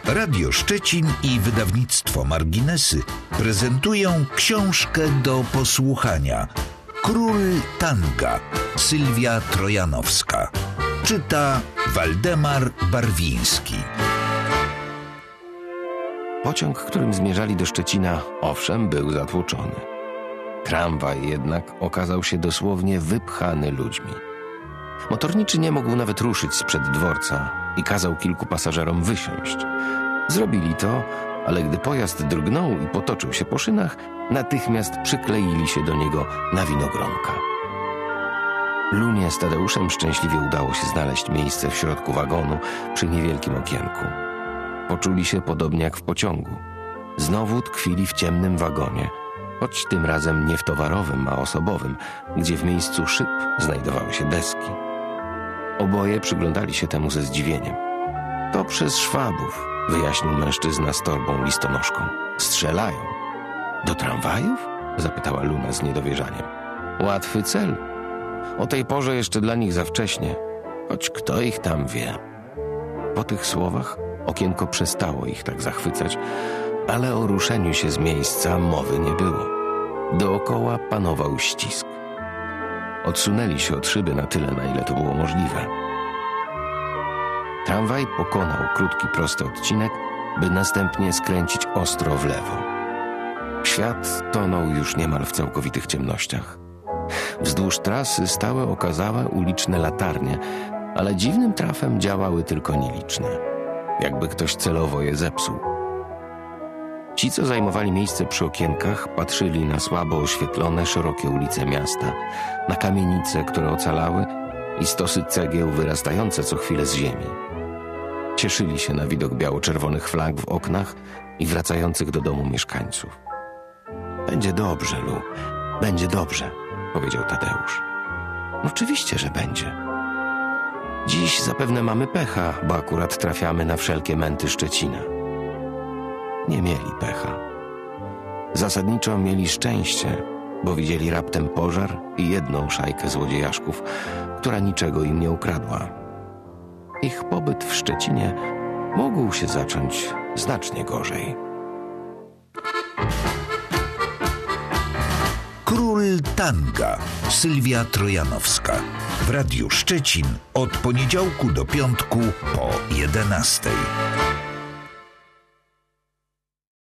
Radio Szczecin i wydawnictwo Marginesy prezentują książkę do posłuchania. Król tanga. Sylwia Trojanowska. Czyta Waldemar Barwiński. Pociąg, którym zmierzali do Szczecina, owszem, był zatłoczony. Tramwaj jednak okazał się dosłownie wypchany ludźmi. Motorniczy nie mógł nawet ruszyć sprzed dworca i kazał kilku pasażerom wysiąść. Zrobili to, ale gdy pojazd drgnął i potoczył się po szynach, natychmiast przykleili się do niego na winogronka. Lunie z Tadeuszem szczęśliwie udało się znaleźć miejsce w środku wagonu przy niewielkim okienku. Poczuli się podobnie jak w pociągu. Znowu tkwili w ciemnym wagonie, choć tym razem nie w towarowym, a osobowym, gdzie w miejscu szyb znajdowały się deski. Oboje przyglądali się temu ze zdziwieniem. To przez Szwabów, wyjaśnił mężczyzna z torbą listonoszką. Strzelają. Do tramwajów? Zapytała Luna z niedowierzaniem. Łatwy cel. O tej porze jeszcze dla nich za wcześnie, choć kto ich tam wie. Po tych słowach okienko przestało ich tak zachwycać, ale o ruszeniu się z miejsca mowy nie było. Dookoła panował ścisk. Odsunęli się od szyby na tyle, na ile to było możliwe. Tramwaj pokonał krótki, prosty odcinek, by następnie skręcić ostro w lewo. Świat tonął już niemal w całkowitych ciemnościach. Wzdłuż trasy stały okazałe uliczne latarnie, ale dziwnym trafem działały tylko nieliczne. Jakby ktoś celowo je zepsuł. Ci, co zajmowali miejsce przy okienkach, patrzyli na słabo oświetlone, szerokie ulice miasta, na kamienice, które ocalały i stosy cegieł wyrastające co chwilę z ziemi. Cieszyli się na widok biało-czerwonych flag w oknach i wracających do domu mieszkańców. Będzie dobrze, Lu, będzie dobrze, powiedział Tadeusz. Oczywiście, że będzie. Dziś zapewne mamy pecha, bo akurat trafiamy na wszelkie męty Szczecina. Nie mieli pecha. Zasadniczo mieli szczęście, bo widzieli raptem pożar i jedną szajkę złodziejaszków, która niczego im nie ukradła. Ich pobyt w Szczecinie mógł się zacząć znacznie gorzej. Król tanga. Sylwia Trojanowska. W Radiu Szczecin od poniedziałku do piątku po 11:00.